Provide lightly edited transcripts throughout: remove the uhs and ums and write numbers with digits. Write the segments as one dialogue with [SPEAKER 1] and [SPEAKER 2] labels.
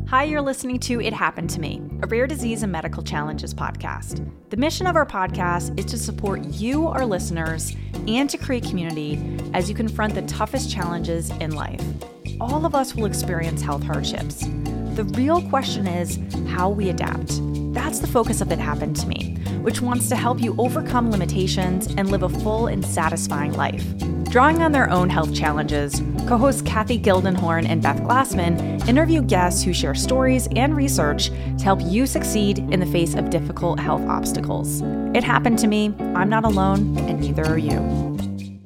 [SPEAKER 1] Hi, you're listening to It Happened to Me, a rare disease and medical challenges podcast. The mission of our podcast is to support you, our listeners, and to create community as you confront the toughest challenges in life. All of us will experience health hardships. The real question is how we adapt. That's the focus of It Happened to Me, which wants to help you overcome limitations and live a full and satisfying life. Drawing on their own health challenges, co-hosts Kathy Gildenhorn and Beth Glassman interview guests who share stories and research to help you succeed in the face of difficult health obstacles. It happened to me. I'm not alone, and neither are you.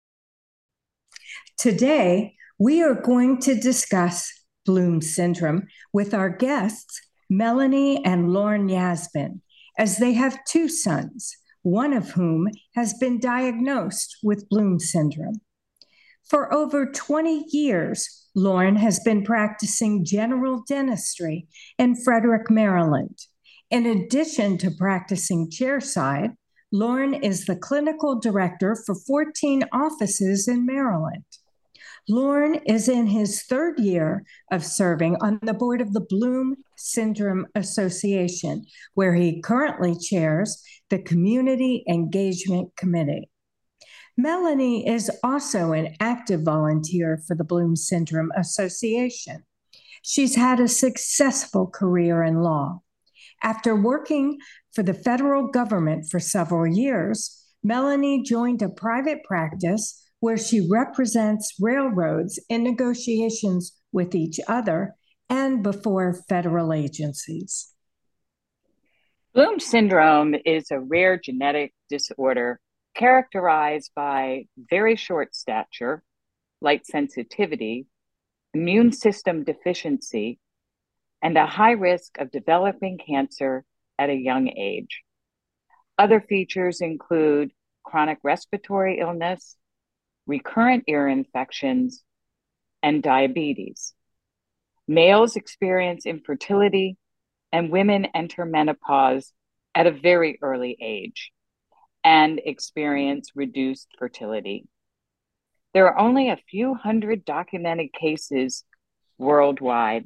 [SPEAKER 2] Today, we are going to discuss Bloom syndrome with our guests, Melanie and Lauren Yasmin, as they have two sons, one of whom has been diagnosed with Bloom syndrome. For over 20 years, Lauren has been practicing general dentistry in Frederick, Maryland. In addition to practicing chairside, Lauren is the clinical director for 14 offices in Maryland. Lauren is in his third year of serving on the board of the Bloom Syndrome Association, where he currently chairs the Community Engagement Committee. Melanie is also an active volunteer for the Bloom Syndrome Association. She's had a successful career in law. After working for the federal government for several years, Melanie joined a private practice where she represents railroads in negotiations with each other and before federal agencies.
[SPEAKER 3] Bloom syndrome is a rare genetic disorder characterized by very short stature, light sensitivity, immune system deficiency, and a high risk of developing cancer at a young age. Other features include chronic respiratory illness, recurrent ear infections, and diabetes. Males experience infertility, and women enter menopause at a very early age and experience reduced fertility. There are only a few hundred documented cases worldwide.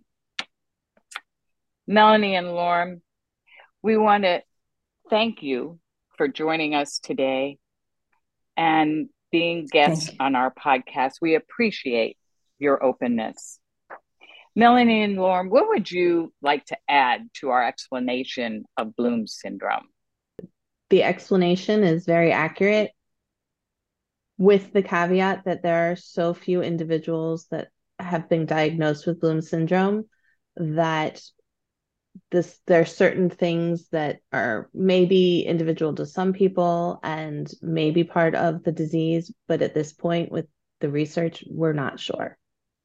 [SPEAKER 3] Melanie and Lauren, we want to thank you for joining us today and being guests on our podcast. We appreciate your openness. Melanie and Lauren, what would you like to add to our explanation of Bloom syndrome?
[SPEAKER 4] The explanation is very accurate, with the caveat that there are so few individuals that have been diagnosed with Bloom syndrome that there are certain things that are maybe individual to some people and maybe part of the disease, but at this point with the research, we're not sure.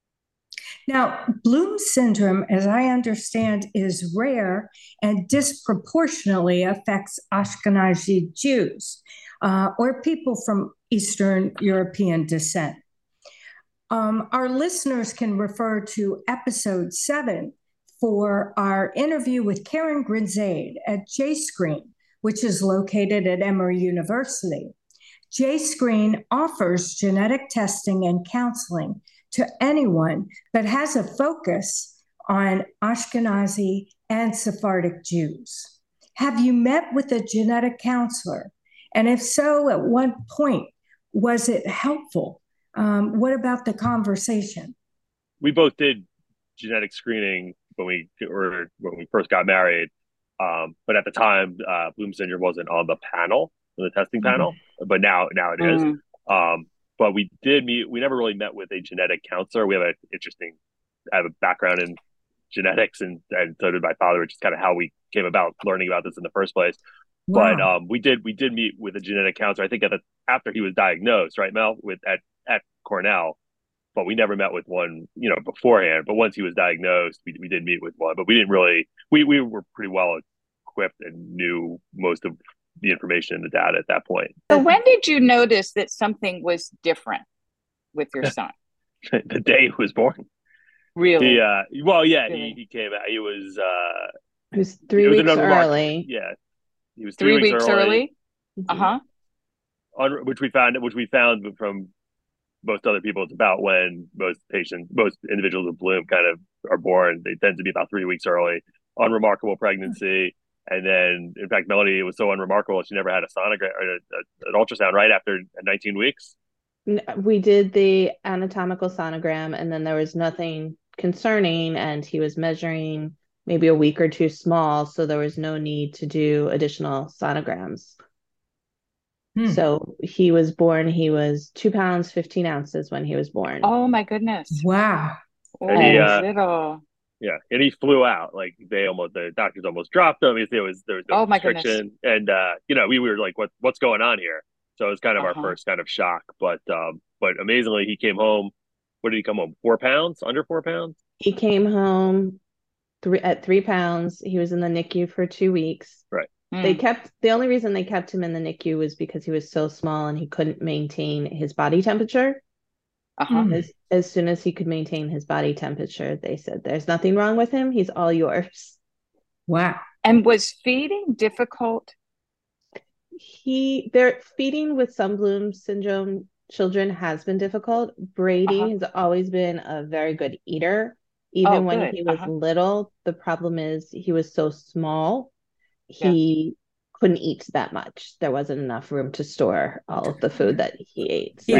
[SPEAKER 2] Now, Bloom syndrome, as I understand, is rare and disproportionately affects Ashkenazi Jews or people from Eastern European descent. Our listeners can refer to episode 7 for our interview with Karen Grinzade at JScreen, which is located at Emory University. JScreen offers genetic testing and counseling to anyone that has a focus on Ashkenazi and Sephardic Jews. Have you met with a genetic counselor? And if so, at what point was it helpful? What about the conversation?
[SPEAKER 5] We both did genetic screening when we first got married, but at the time, Bloom syndrome wasn't on the panel, the testing panel, but now it is. But we did meet. We never really met with a genetic counselor. We have I have a background in genetics, and so did my father, which is kind of how we came about learning about this in the first place. Wow. But we did meet with a genetic counselor. I think after he was diagnosed, right, Mel, at Cornell. But we never met with one, beforehand. But once he was diagnosed, we did meet with one. But we didn't really. We were pretty well equipped and knew most of the information in the data at that point.
[SPEAKER 3] So when did you notice that something was different with your son?
[SPEAKER 5] The day he was born.
[SPEAKER 3] Really?
[SPEAKER 5] He came out. He was
[SPEAKER 4] 3 weeks early.
[SPEAKER 5] Yeah. He was
[SPEAKER 3] 3 weeks early.
[SPEAKER 5] Which we found from most other people, it's about when most individuals with Bloom kind of are born. They tend to be about 3 weeks early, unremarkable pregnancy. And then, in fact, Melanie was so unremarkable, she never had a sonogram or an ultrasound right after 19 weeks.
[SPEAKER 4] We did the anatomical sonogram, and then there was nothing concerning, and he was measuring maybe a week or two small, so there was no need to do additional sonograms. So he was 2 pounds 15 ounces when he was born.
[SPEAKER 3] Oh my goodness!
[SPEAKER 2] Wow.
[SPEAKER 5] And he,
[SPEAKER 3] little.
[SPEAKER 5] Yeah, and he flew out. Like the doctors almost dropped him. There was no restriction, and we were like, what's going on here? So it was kind of our first kind of shock. But amazingly, he came home. What did he come home? 4 pounds? Under 4 pounds?
[SPEAKER 4] He came home at 3 pounds. He was in the NICU for 2 weeks.
[SPEAKER 5] Right.
[SPEAKER 4] The only reason they kept him in the NICU was because he was so small and he couldn't maintain his body temperature. As soon as he could maintain his body temperature, they said, "There's nothing wrong with him. He's all yours."
[SPEAKER 2] Wow.
[SPEAKER 3] And was feeding difficult?
[SPEAKER 4] They're feeding with some Bloom syndrome children has been difficult. Brady has always been a very good eater. Even when he was little, the problem is he was so small, he couldn't eat that much. There wasn't enough room to store all of the food that he ate. So.
[SPEAKER 5] We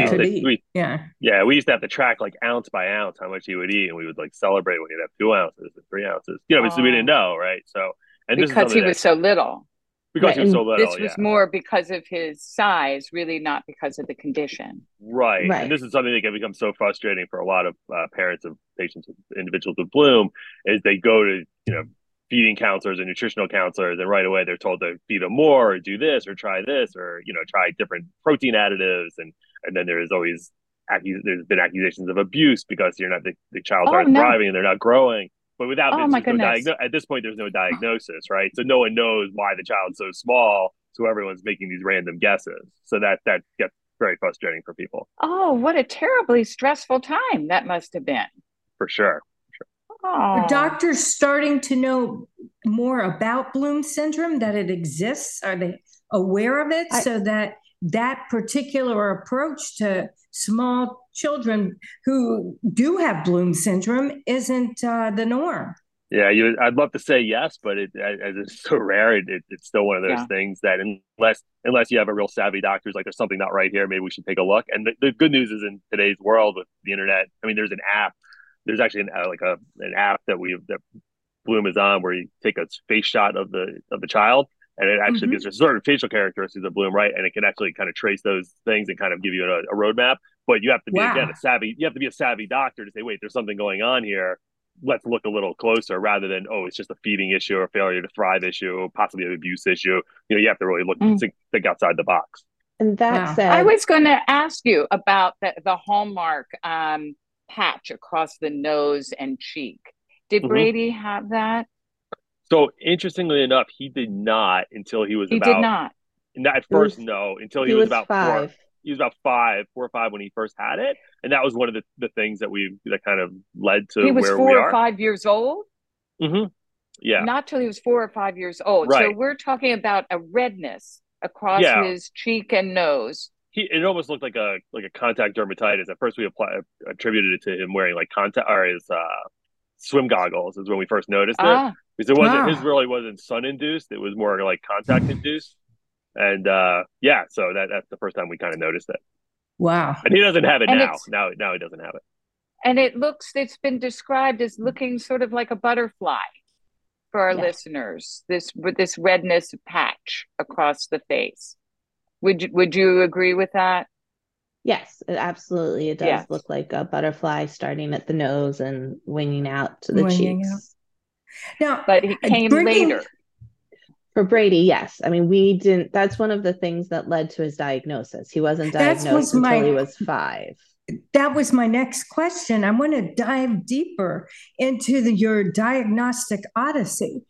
[SPEAKER 5] used to have to track like ounce by ounce how much he would eat, and we would like celebrate when he'd have 2 ounces and 3 ounces. We didn't know, right? So, and
[SPEAKER 3] because he was so little.
[SPEAKER 5] Because he was so little.
[SPEAKER 3] This was more because of his size, really not because of the condition.
[SPEAKER 5] Right. And this is something that can become so frustrating for a lot of parents of patients with individuals with Bloom, is they go to, feeding counselors and nutritional counselors, and right away they're told to feed them more or do this or try this or, try different protein additives. And then there's always, there's been accusations of abuse because the child's aren't thriving and they're not growing. But without at this point, there's no diagnosis, right? So no one knows why the child's so small. So everyone's making these random guesses. So that gets very frustrating for people.
[SPEAKER 3] Oh, what a terribly stressful time that must have been.
[SPEAKER 5] For sure.
[SPEAKER 2] Are doctors starting to know more about Bloom syndrome, that it exists? Are they aware of it so that particular approach to small children who do have Bloom syndrome isn't the norm?
[SPEAKER 5] Yeah, I'd love to say yes, but as it's so rare, it's still one of those things that unless you have a real savvy doctor who's like, there's something not right here, maybe we should take a look. And the good news is, in today's world with the internet, I mean, there's an app. There's actually an app that Bloom is on, where you take a face shot of the child, and it actually gives a certain facial characteristics of Bloom, right? And it can actually kind of trace those things and kind of give you a roadmap. But you have to be a savvy doctor to say, wait, there's something going on here. Let's look a little closer, rather than, it's just a feeding issue or failure to thrive issue, possibly an abuse issue. You have to really look think outside the box.
[SPEAKER 4] And that said,
[SPEAKER 3] I was going to ask you about the hallmark patch across the nose and cheek. Did Brady have that?
[SPEAKER 5] So interestingly enough, he did not until he was
[SPEAKER 3] did not.
[SPEAKER 5] At first, no, until he was about
[SPEAKER 4] 5.
[SPEAKER 5] He was about 4 or 5 when he first had it, and that was one of the things that kind of led to where we are.
[SPEAKER 3] He was 4 or 5 years old.
[SPEAKER 5] Yeah,
[SPEAKER 3] not till he was 4 or 5 years old.
[SPEAKER 5] Right.
[SPEAKER 3] So we're talking about a redness across his cheek and nose.
[SPEAKER 5] It almost looked like a contact dermatitis. At first, we attributed it to him wearing like contact or his swim goggles. Is when we first noticed it, because his really wasn't sun induced. It was more like contact induced. And so that's the first time we kind of noticed it.
[SPEAKER 2] Wow.
[SPEAKER 5] And he doesn't have it now. Now he doesn't have it.
[SPEAKER 3] And it's been described as looking sort of like a butterfly for our listeners. With this redness patch across the face. Would you agree with that?
[SPEAKER 4] Yes, absolutely. It does look like a butterfly starting at the nose and winging out to the cheeks.
[SPEAKER 2] Now,
[SPEAKER 3] but he came later.
[SPEAKER 4] For Brady, yes. I mean, we didn't. That's one of the things that led to his diagnosis. He wasn't diagnosed until he was 5.
[SPEAKER 2] That was my next question. I want to dive deeper into your diagnostic odyssey.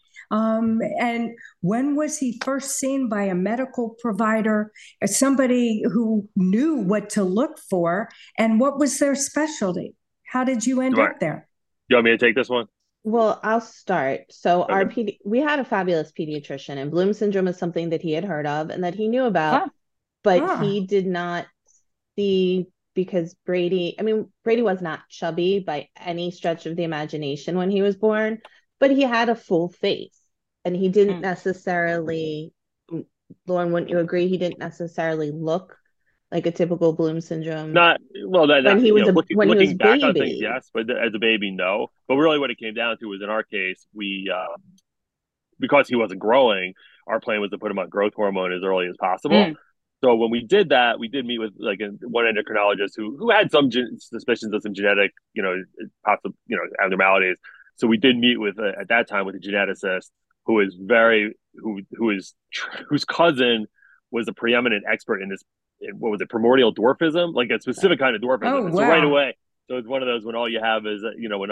[SPEAKER 2] And when was he first seen by a medical provider, somebody who knew what to look for, and what was their specialty? How did you end up there?
[SPEAKER 5] You want me to take this one?
[SPEAKER 4] Well, I'll start. So we had a fabulous pediatrician, and Bloom syndrome is something that he had heard of and that he knew about, but he did not see because Brady was not chubby by any stretch of the imagination when he was born, but he had a full face, and he didn't necessarily, Lauren, wouldn't you agree? He didn't necessarily look like a typical Bloom syndrome.
[SPEAKER 5] When he was looking back on things,
[SPEAKER 4] baby.
[SPEAKER 5] yes, but as a baby, no. But really, what it came down to was, in our case, we because he wasn't growing, our plan was to put him on growth hormone as early as possible. So when we did that, we did meet with like one endocrinologist who had some suspicions of some genetic, abnormalities. So we did meet with at that time with a geneticist whose cousin was a preeminent expert in this. What was it? Primordial dwarfism, like a specific kind of dwarfism.
[SPEAKER 2] Oh, wow.
[SPEAKER 5] So right away, so it's one of those when all you have is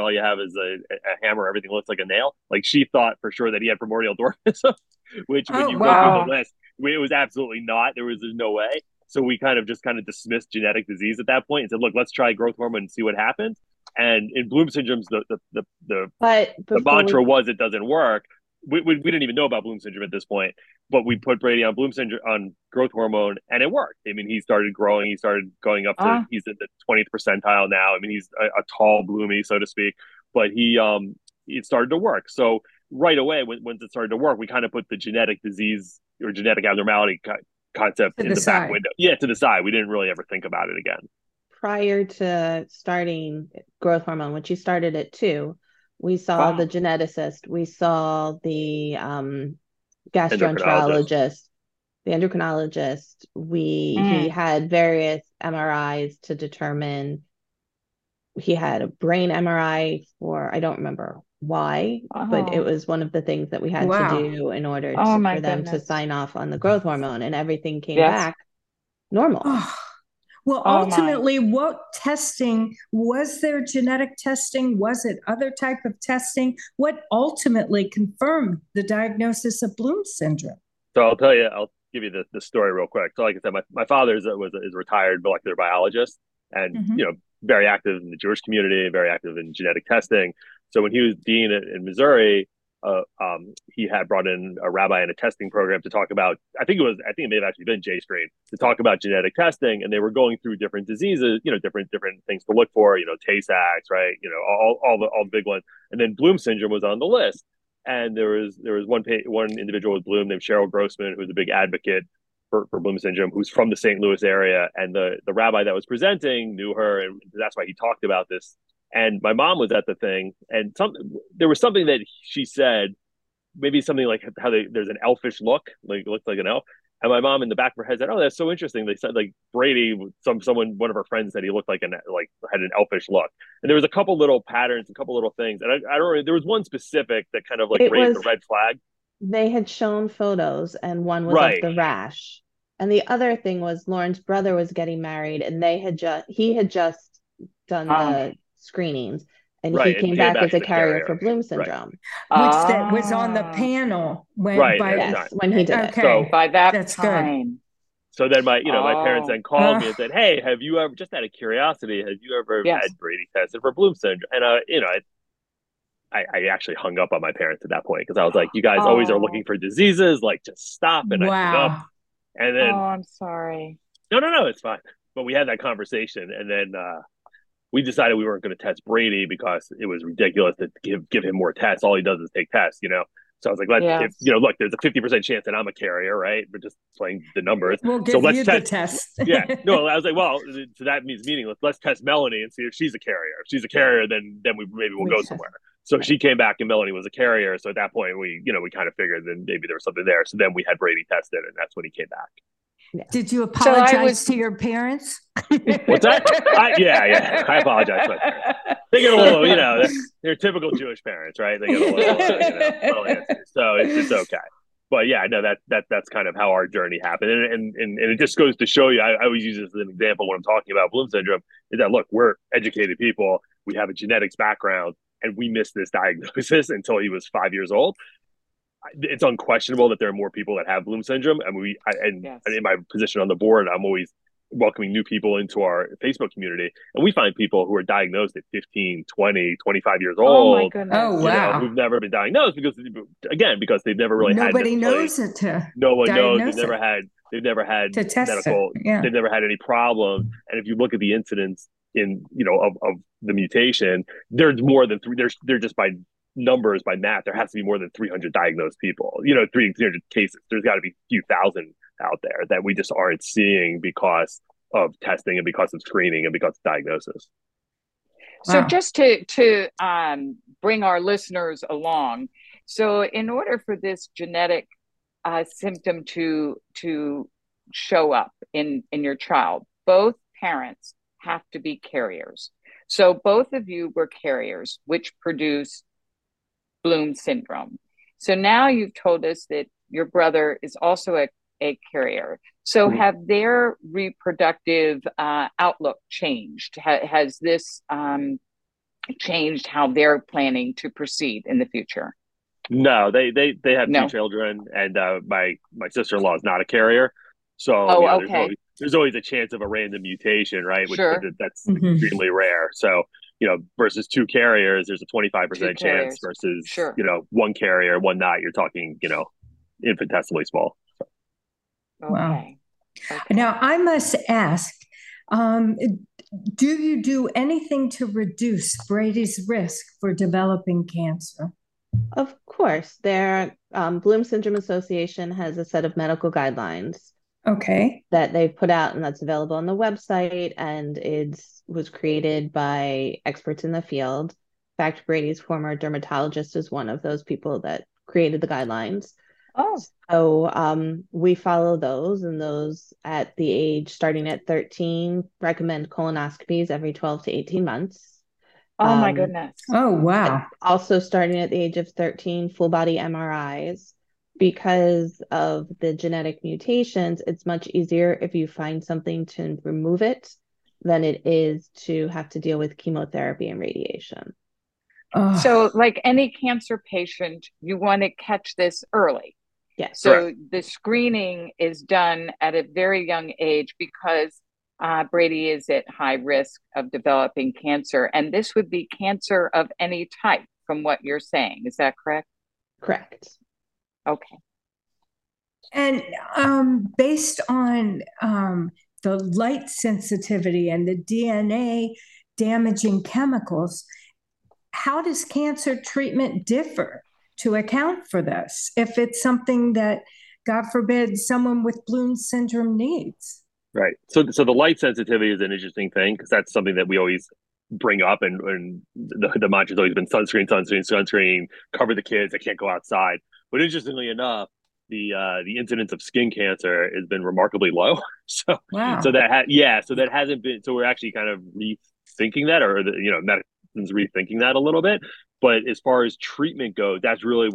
[SPEAKER 5] a hammer, everything looks like a nail. Like she thought for sure that he had primordial dwarfism, which when you go through the list, it was absolutely not. There's no way. So we kind of dismissed genetic disease at that point and said, look, let's try growth hormone and see what happens. And in Bloom syndromes, the mantra was it doesn't work. We didn't even know about Bloom syndrome at this point, but we put Brady on Bloom syndrome on growth hormone, and it worked. I mean, he started growing. He started going up to he's at the 20th percentile now. I mean, he's a tall bloomy, so to speak. But it started to work. So right away, once it started to work, we kind of put the genetic disease or genetic abnormality concept in the back window. Yeah, to the side. We didn't really ever think about it again.
[SPEAKER 4] Prior to starting growth hormone, which you started at 2. We saw the geneticist, we saw the gastroenterologist, the endocrinologist. He had various MRIs to determine. He had a brain MRI for, I don't remember why, but it was one of the things that we had to do in order for them to sign off on the growth hormone, and everything came back normal.
[SPEAKER 2] Well, ultimately, what testing was there? Genetic testing? Was it other type of testing? What ultimately confirmed the diagnosis of Bloom syndrome?
[SPEAKER 5] So I'll give you the story real quick. So like I said, my father is a retired molecular biologist, and very active in the Jewish community, very active in genetic testing. So when he was dean in Missouri, he had brought in a rabbi in a testing program to talk about, I think it may have actually been JScreen, to talk about genetic testing. And they were going through different diseases, different things to look for, Tay-Sachs, right? All the big ones. And then Bloom syndrome was on the list. And there was one individual with Bloom named Cheryl Grossman, who's a big advocate for Bloom syndrome, who's from the St. Louis area. And the rabbi that was presenting knew her. And that's why he talked about this. And my mom was at the thing, and there was something that she said, maybe something like how there's an elfish look, like it looks like an elf. And my mom in the back of her head said, "Oh, that's so interesting." They said like Brady, one of her friends said he looked had an elfish look. And there was a couple little patterns, a couple little things, and I don't remember. There was one specific that kind of raised the red flag.
[SPEAKER 4] They had shown photos, and one was of the rash, and the other thing was Lauren's brother was getting married, and he had just done the screenings, and he came back as a carrier for Bloom syndrome,
[SPEAKER 2] which that was on the panel when he did it.
[SPEAKER 5] So
[SPEAKER 3] by that
[SPEAKER 2] that's
[SPEAKER 3] time.
[SPEAKER 2] Good.
[SPEAKER 5] So then my parents then called me and said, "Hey, have you ever, just out of curiosity, have you ever had Brady tested for Bloom syndrome?" And I actually hung up on my parents at that point because I was like, "You guys always are looking for diseases, like just stop." And I hung up. And then,
[SPEAKER 3] I'm sorry.
[SPEAKER 5] No, it's fine. But we had that conversation, and then we decided we weren't going to test Brady because it was ridiculous to give him more tests. All he does is take tests, So I was like, look, there's a 50% chance that I'm a carrier, right? We're just playing the numbers.
[SPEAKER 2] We'll give you the test.
[SPEAKER 5] Yeah. No, I was like, well, so that means meaningless. Let's test Melanie and see if she's a carrier. If she's a carrier, then we'll go somewhere. So she came back and Melanie was a carrier. So at that point, we kind of figured that maybe there was something there. So then we had Brady tested, and that's when he came back.
[SPEAKER 2] Yeah. Did you apologize to your parents?
[SPEAKER 5] What's that? Yeah. I apologize to my parents. They get a little, they're typical Jewish parents, right? They get a little answers. So it's okay. But yeah, no, that's kind of how our journey happened. And it just goes to show you, I always use this as an example when I'm talking about Bloom syndrome, is that, look, we're educated people. We have a genetics background, and we missed this diagnosis until he was 5 years old. It's unquestionable that there are more people that have Bloom syndrome. And in my position on the board, I'm always welcoming new people into our Facebook community. And we find people who are diagnosed at 15, 20, 25 years old.
[SPEAKER 3] Oh, my goodness.
[SPEAKER 2] Oh, wow.
[SPEAKER 5] Who've never been diagnosed because they've never really
[SPEAKER 2] Nobody knows it.
[SPEAKER 5] No one
[SPEAKER 2] knows.
[SPEAKER 5] They've never had They've never had
[SPEAKER 2] to test
[SPEAKER 5] medical,
[SPEAKER 2] it. Yeah.
[SPEAKER 5] they've never had any problems. And if you look at the incidence in, of the mutation, there's more than three. They're just by numbers, by math, there has to be more than 300 diagnosed people, 300 cases. There's got to be a few thousand out there that we just aren't seeing because of testing and because of screening and because of diagnosis.
[SPEAKER 3] So
[SPEAKER 2] Wow.
[SPEAKER 3] just to bring our listeners along, so in order for this genetic symptom to show up in your child, both parents have to be carriers. So both of you were carriers, which produce Bloom syndrome. So now you've told us that your brother is also a carrier. So have their reproductive outlook changed? Has this changed how they're planning to proceed in the future?
[SPEAKER 5] No, they have
[SPEAKER 3] No.
[SPEAKER 5] two children, and my sister-in-law is not a carrier, so
[SPEAKER 3] Okay.
[SPEAKER 5] there's always a chance of a random mutation, right?
[SPEAKER 3] Sure.
[SPEAKER 5] That's
[SPEAKER 2] Mhm.
[SPEAKER 5] extremely rare. So versus two carriers, there's a 25%
[SPEAKER 3] Two
[SPEAKER 5] chance
[SPEAKER 3] carriers.
[SPEAKER 5] versus
[SPEAKER 3] Sure.
[SPEAKER 5] one carrier, one not. You're talking infinitesimally small.
[SPEAKER 2] Wow.
[SPEAKER 3] Okay.
[SPEAKER 2] Now, I must ask, do you do anything to reduce Brady's risk for developing cancer?
[SPEAKER 4] Of course, Bloom Syndrome Association has a set of medical guidelines
[SPEAKER 2] Okay.
[SPEAKER 4] that they've put out, and that's available on the website, and it was created by experts in the field. In fact, Brady's former dermatologist is one of those people that created the guidelines.
[SPEAKER 3] Oh.
[SPEAKER 4] So we follow those, and those at the age starting at 13 recommend colonoscopies every 12 to 18 months.
[SPEAKER 3] Oh my goodness.
[SPEAKER 2] Oh, wow.
[SPEAKER 4] Also starting at the age of 13, full body MRIs. Because of the genetic mutations, it's much easier if you find something to remove it than it is to have to deal with chemotherapy and radiation.
[SPEAKER 2] Oh.
[SPEAKER 3] So like any cancer patient, you want to catch this early.
[SPEAKER 4] Yes.
[SPEAKER 3] So
[SPEAKER 5] Correct.
[SPEAKER 3] the screening is done at a very young age because Brady is at high risk of developing cancer. And this would be cancer of any type from what you're saying. Is that correct?
[SPEAKER 4] Correct.
[SPEAKER 3] Okay.
[SPEAKER 2] And based on the light sensitivity and the DNA damaging chemicals, how does cancer treatment differ to account for this if it's something that, God forbid, someone with Bloom syndrome needs?
[SPEAKER 5] Right. So the light sensitivity is an interesting thing because that's something that we always bring up, and the mantra's always been sunscreen, sunscreen, sunscreen, cover the kids, they can't go outside. But interestingly enough, the incidence of skin cancer has been remarkably low. So
[SPEAKER 2] Wow.
[SPEAKER 5] so that hasn't been, so we're actually kind of rethinking that, or medicine's rethinking that a little bit. But as far as treatment goes, that's really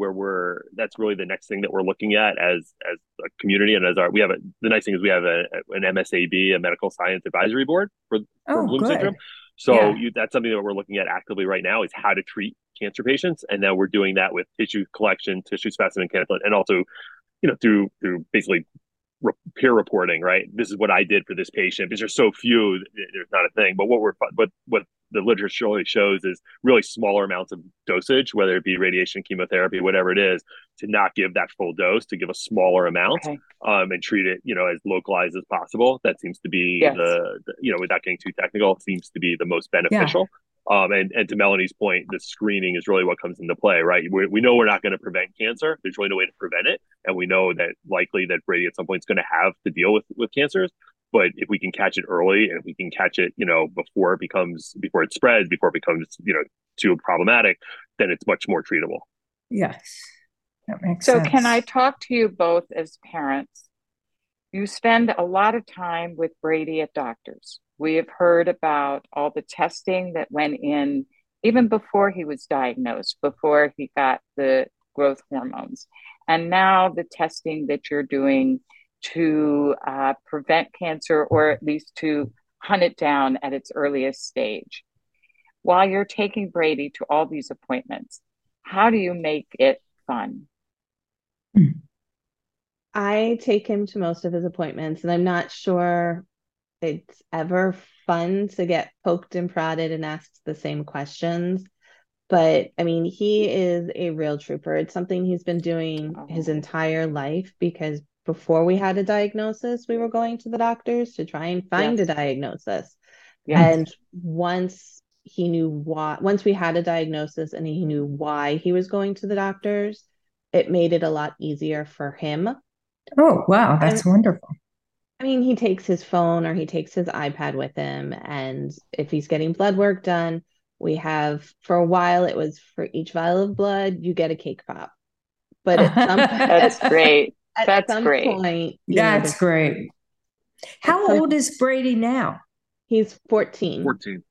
[SPEAKER 5] the next thing that we're looking at as a community, and the nice thing is we have an MSAB, a medical science advisory board for Bloom
[SPEAKER 2] good.
[SPEAKER 5] syndrome. So
[SPEAKER 2] Yeah.
[SPEAKER 5] that's something that we're looking at actively right now, is how to treat cancer patients, and now we're doing that with tissue collection, tissue specimen collection, and also through basically peer reporting, right? This is what I did for this patient. Because there's so few, there's not a thing. But what the literature really shows is really smaller amounts of dosage, whether it be radiation, chemotherapy, whatever it is, to not give that full dose, to give a smaller amount,
[SPEAKER 3] Okay.
[SPEAKER 5] and treat it, as localized as possible. That seems to be
[SPEAKER 3] Yes.
[SPEAKER 5] without getting too technical, it seems to be the most beneficial. And to Melanie's point, the screening is really what comes into play, right? We know we're not going to prevent cancer. There's really no way to prevent it. And we know that likely that Brady at some point is going to have to deal with cancers. But if we can catch it early, and if we can catch it, before it spreads, before it becomes, too problematic, then it's much more treatable.
[SPEAKER 2] Yes. That makes
[SPEAKER 3] So
[SPEAKER 2] sense.
[SPEAKER 3] can I talk to you both as parents? You spend a lot of time with Brady at doctors. We have heard about all the testing that went in even before he was diagnosed, before he got the growth hormones. And now the testing that you're doing to prevent cancer, or at least to hunt it down at its earliest stage. While you're taking Brady to all these appointments, how do you make it fun?
[SPEAKER 4] I take him to most of his appointments, and I'm not sure it's ever fun to get poked and prodded and asked the same questions. But I mean, he is a real trooper. It's something he's been doing his entire life because before we had a diagnosis, we were going to the doctors to try and find a
[SPEAKER 3] Yes.
[SPEAKER 4] diagnosis.
[SPEAKER 3] Yes.
[SPEAKER 4] And once we had a diagnosis and he knew why he was going to the doctors, it made it a lot easier for him.
[SPEAKER 2] Oh, wow. That's
[SPEAKER 4] And
[SPEAKER 2] wonderful.
[SPEAKER 4] I mean, he takes his phone or he takes his iPad with him. And if he's getting blood work done, we have, for a while, it was for each vial of blood, you get a cake pop. But
[SPEAKER 3] That's great.
[SPEAKER 4] at
[SPEAKER 3] That's
[SPEAKER 4] some
[SPEAKER 3] great.
[SPEAKER 4] point,
[SPEAKER 2] That's great. How old is Brady now?
[SPEAKER 4] He's 14.
[SPEAKER 5] 14.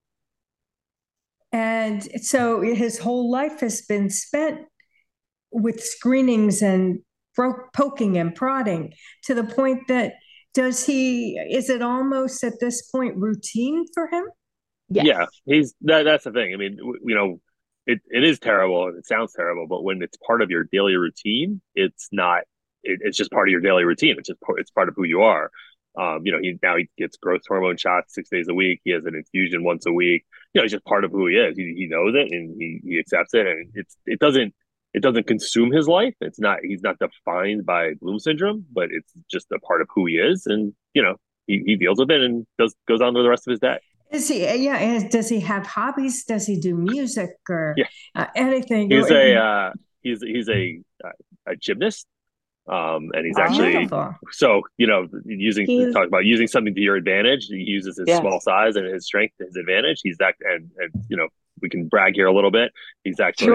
[SPEAKER 2] And so his whole life has been spent with screenings and poking and prodding, to the point that is it almost at this point routine for him?
[SPEAKER 4] Yes.
[SPEAKER 5] Yeah, that's the thing. I mean, it is terrible and it sounds terrible, but when it's part of your daily routine, it's not. It's just part of your daily routine. It's part of who you are. He gets growth hormone shots 6 days a week. He has an infusion once a week. It's just part of who he is. He knows it and he accepts it, and it doesn't consume his life. He's not defined by Bloom syndrome, but it's just a part of who he is, and he deals with it and goes on with the rest of his day.
[SPEAKER 2] Is he? Yeah. Does he have hobbies? Does he do music or anything?
[SPEAKER 5] He's a gymnast. And he's actually talk about using something to your advantage. He uses his small size and his strength to his advantage. He's that, and we can brag here a little bit. He's actually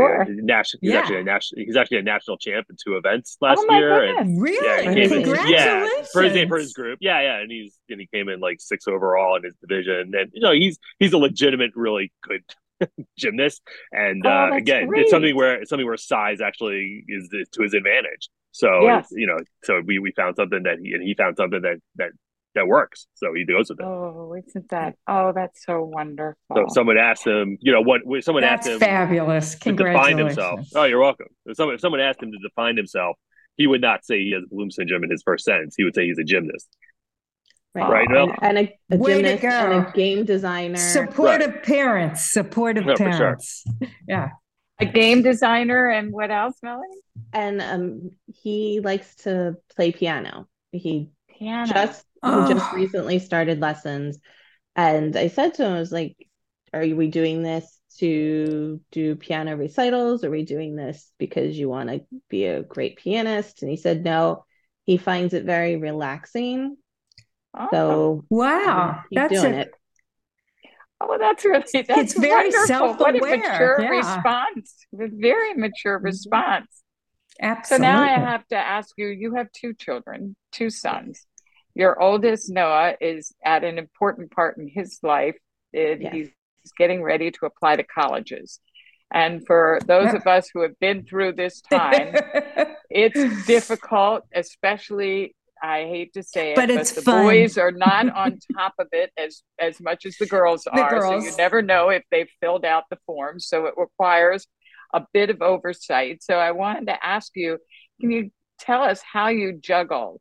[SPEAKER 5] he's actually a national champ in 2 events last year.
[SPEAKER 3] Goodness.
[SPEAKER 5] And
[SPEAKER 2] really? Congratulations.
[SPEAKER 5] For his group. And he came in like 6th overall in his division. And he's a legitimate, really good gymnast. And again,
[SPEAKER 3] great.
[SPEAKER 5] it's something where size actually is to his advantage. So so we found something he found something that works. So he goes with it.
[SPEAKER 3] Oh, isn't that? Oh, that's so wonderful.
[SPEAKER 5] So if someone asked him, asked him
[SPEAKER 2] fabulous.
[SPEAKER 5] to define himself. Oh, you're welcome. If someone asked him to define himself, he would not say he has Bloom syndrome in his first sentence. He would say he's a gymnast. Right.
[SPEAKER 4] And a gymnast and a game designer.
[SPEAKER 2] Supportive parents.
[SPEAKER 5] Sure.
[SPEAKER 2] Yeah.
[SPEAKER 3] A game designer, and what else, Melanie?
[SPEAKER 4] And he likes to play piano. He
[SPEAKER 3] Piano.
[SPEAKER 4] just recently started lessons. And I said to him, I was like, are we doing this to do piano recitals? Are we doing this because you want to be a great pianist? And he said, no, he finds it very relaxing. So
[SPEAKER 2] wow,
[SPEAKER 4] keep doing it.
[SPEAKER 3] Oh, that's
[SPEAKER 2] it's very
[SPEAKER 3] wonderful.
[SPEAKER 2] Self-aware.
[SPEAKER 3] What a mature response. A very mature response.
[SPEAKER 2] Absolutely.
[SPEAKER 3] So now I have to ask you, you have 2 children, 2 sons. Your oldest, Noah, is at an important part in his life. He's getting ready to apply to colleges. And for those of us who have been through this time, it's difficult, especially, I hate to say it, but the
[SPEAKER 2] fun.
[SPEAKER 3] Boys are not on top of it as much as the girls are. So you never know if they've filled out the forms. So it requires a bit of oversight. So I wanted to ask you, can you tell us how you juggle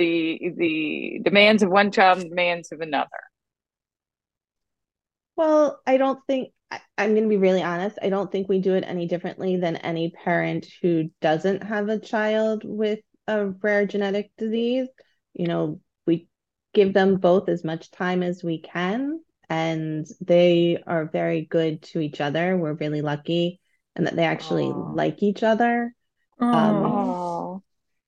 [SPEAKER 3] the demands of one child and demands of another?
[SPEAKER 4] Well, I don't think, I'm going to be really honest, I don't think we do it any differently than any parent who doesn't have a child with a rare genetic disease. We give them both as much time as we can, and they are very good to each other. We're really lucky, and that they actually like each other. So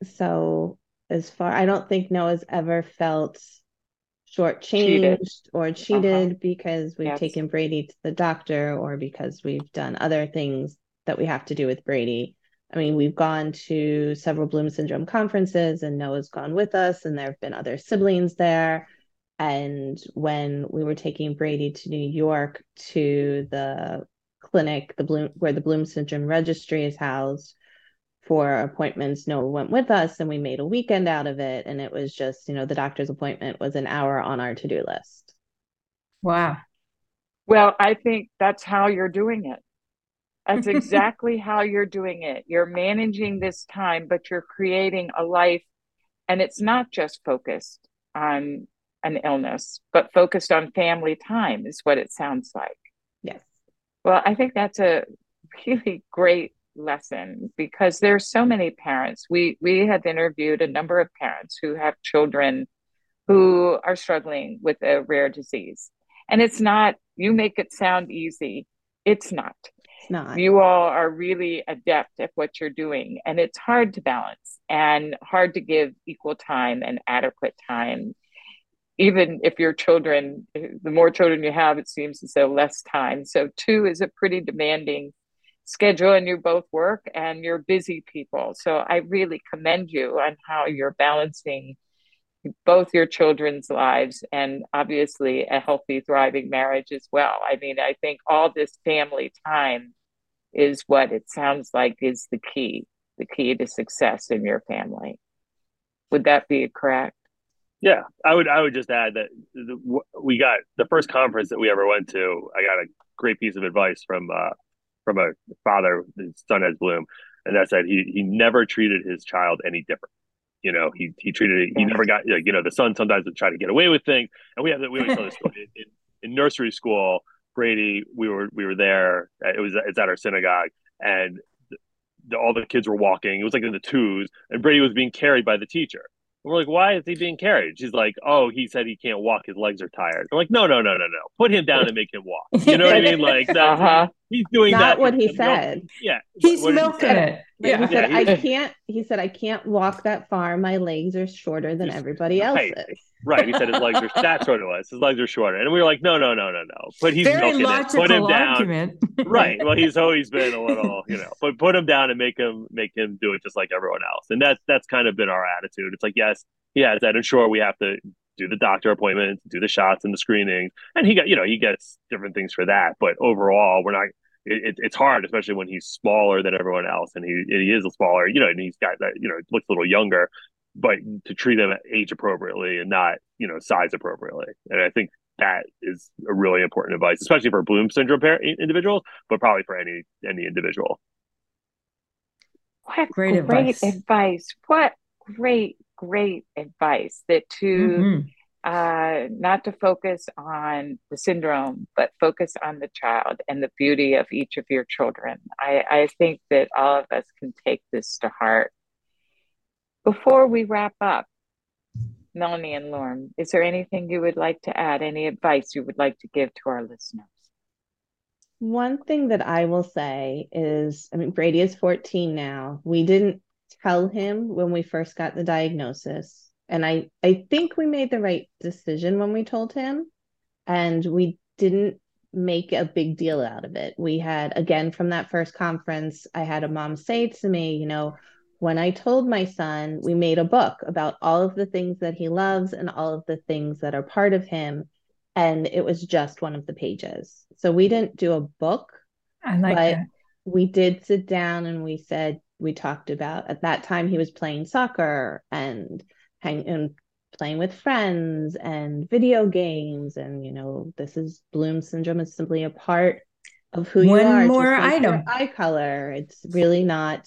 [SPEAKER 4] I don't think Noah's ever felt shortchanged or cheated because we've taken Brady to the doctor or because we've done other things that we have to do with Brady. I mean, we've gone to several Bloom syndrome conferences and Noah's gone with us, and there have been other siblings there. And when we were taking Brady to New York to the clinic, where the Bloom syndrome registry is housed for appointments, Noah went with us and we made a weekend out of it. And it was just, the doctor's appointment was an hour on our to-do list.
[SPEAKER 2] Wow.
[SPEAKER 3] Well, I think that's how you're doing it. That's exactly how you're doing it. You're managing this time, but you're creating a life. And it's not just focused on an illness, but focused on family time is what it sounds like.
[SPEAKER 4] Yes.
[SPEAKER 3] Well, I think that's a really great lesson because there's so many parents. We have interviewed a number of parents who have children who are struggling with a rare disease. And it's not, you make it sound easy. It's not.
[SPEAKER 4] It's not.
[SPEAKER 3] You all are really adept at what you're doing, and it's hard to balance and hard to give equal time and adequate time. Even if your children, the more children you have, it seems as though less time. So two is a pretty demanding schedule, and you both work and you're busy people. So I really commend you on how you're balancing both your children's lives and obviously a healthy, thriving marriage as well. I mean, I think all this family time is what it sounds like is the key to success in your family. Would that be correct?
[SPEAKER 5] Yeah, I would just add that we got the first conference that we ever went to. I got a great piece of advice from a father. His son has Bloom, and that said he never treated his child any different. You know, he treated it. He never got, you know, the son sometimes would try to get away with things, and we always tell this story in nursery school. Brady, we were there. It's at our synagogue, and all the kids were walking. It was like in the twos, and Brady was being carried by the teacher. And we're like, why is he being carried? She's like, oh, he said he can't walk. His legs are tired. I'm like, no. Put him down and make him walk. You know what I mean? Like, he's doing
[SPEAKER 4] Not
[SPEAKER 5] that.
[SPEAKER 4] what he said.
[SPEAKER 5] Yeah.
[SPEAKER 2] He's milking it.
[SPEAKER 4] Right?
[SPEAKER 2] Yeah.
[SPEAKER 4] He said, I can't walk that far. My legs are shorter than everybody else's.
[SPEAKER 5] Right. He said his legs are, that's what it was. His legs are shorter. And we were like, no. But he's
[SPEAKER 2] very
[SPEAKER 5] milking it. Put him down.
[SPEAKER 2] Argument.
[SPEAKER 5] Right. Well, he's always been a little, you know, but put him down and make him do it just like everyone else. And that's kind of been our attitude. It's like, yes, he has that. And sure, we have to do the doctor appointments, do the shots and the screenings. And he gets different things for that. But overall, we're not, it's hard, especially when he's smaller than everyone else. And he is a smaller, you know, and he's got that, you know, looks a little younger, but to treat them age appropriately and not, you know, size appropriately. And I think that is a really important advice, especially for Bloom syndrome individuals, but probably for any individual.
[SPEAKER 3] What great advice. What great advice that to not to focus on the syndrome, but focus on the child and the beauty of each of your children. I think that all of us can take this to heart. Before we wrap up, Melanie and Lauren, is there anything you would like to add? Any advice you would like to give to our listeners?
[SPEAKER 4] One thing that I will say is, I mean, Brady is 14 now. We didn't tell him when we first got the diagnosis. And I think we made the right decision when we told him. And we didn't make a big deal out of it. We had, again, from that first conference, I had a mom say to me, you know, when I told my son, we made a book about all of the things that he loves and all of the things that are part of him. And it was just one of the pages. So we didn't do a book.
[SPEAKER 2] I like that.
[SPEAKER 4] We did sit down and we talked about, at that time he was playing soccer and playing with friends and video games. And, you know, this is Bloom syndrome is simply a part of who you are.
[SPEAKER 2] One more item.
[SPEAKER 4] Your eye color. It's really not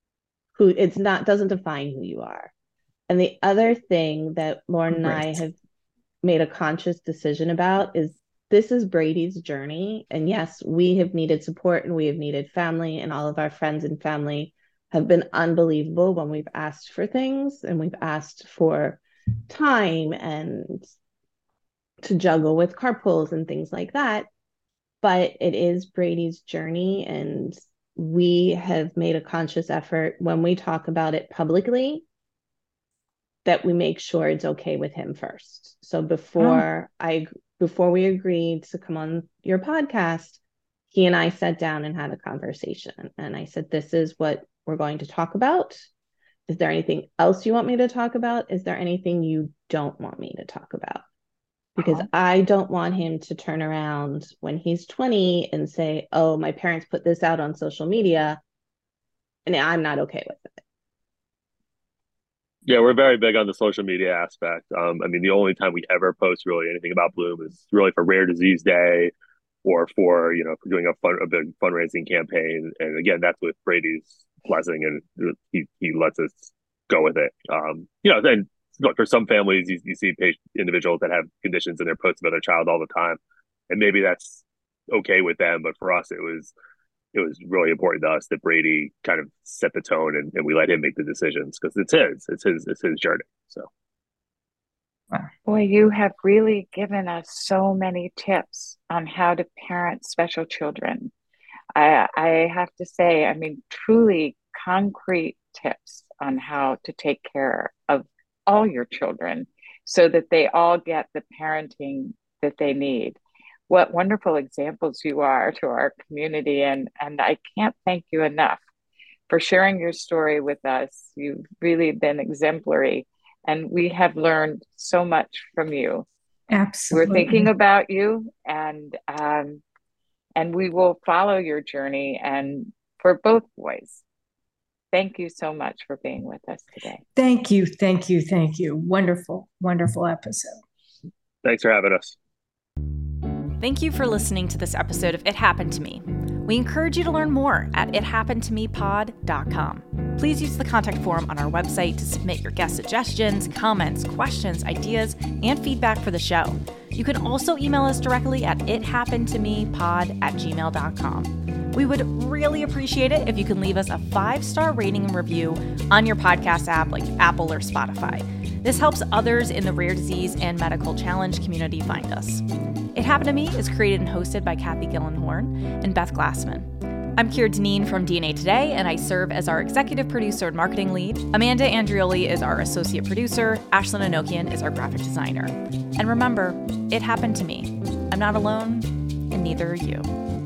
[SPEAKER 4] doesn't define who you are. And the other thing that Lauren and I have made a conscious decision about is this is Brady's journey. And yes, we have needed support and we have needed family, and all of our friends and family have been unbelievable when we've asked for things and we've asked for time and to juggle with carpools and things like that. But it is Brady's journey, and we have made a conscious effort when we talk about it publicly that we make sure it's okay with him first. So before we agreed to come on your podcast, he and I sat down and had a conversation. And I said, this is what we're going to talk about. Is there anything else you want me to talk about? Is there anything you don't want me to talk about? Because I don't want him to turn around when he's 20 and say, oh, my parents put this out on social media and I'm not okay with it.
[SPEAKER 5] Yeah, we're very big on the social media aspect. I mean, the only time we ever post really anything about Bloom is really for Rare Disease Day or for, you know, for doing a big fundraising campaign. And again, that's with Brady's blessing, and he lets us go with it. You know, then look, for some families, you see individuals that have conditions and they're posting about their child all the time, and maybe that's okay with them. But for us, it was it was really important to us that Brady kind of set the tone and we let him make the decisions because it's his journey. So.
[SPEAKER 3] Boy, you have really given us so many tips on how to parent special children. I have to say, I mean, truly concrete tips on how to take care of all your children so that they all get the parenting that they need. What wonderful examples you are to our community. And I can't thank you enough for sharing your story with us. You've really been exemplary, and we have learned so much from you.
[SPEAKER 2] Absolutely.
[SPEAKER 3] We're thinking about you, and we will follow your journey, and for both boys. Thank you so much for being with us today.
[SPEAKER 2] Thank you. Wonderful, wonderful episode.
[SPEAKER 5] Thanks for having us.
[SPEAKER 1] Thank you for listening to this episode of It Happened to Me. We encourage you to learn more at ithappenedtomepod.com. Please use the contact form on our website to submit your guest suggestions, comments, questions, ideas, and feedback for the show. You can also email us directly at ithappenedtomepod@gmail.com. We would really appreciate it if you can leave us a 5-star rating and review on your podcast app like Apple or Spotify. This helps others in the rare disease and medical challenge community find us. It Happened to Me is created and hosted by Kathy Gillenhorn and Beth Glassman. I'm Keira Dineen from DNA Today, and I serve as our executive producer and marketing lead. Amanda Andrioli is our associate producer. Ashlyn Anokian is our graphic designer. And remember, it happened to me. I'm not alone, and neither are you.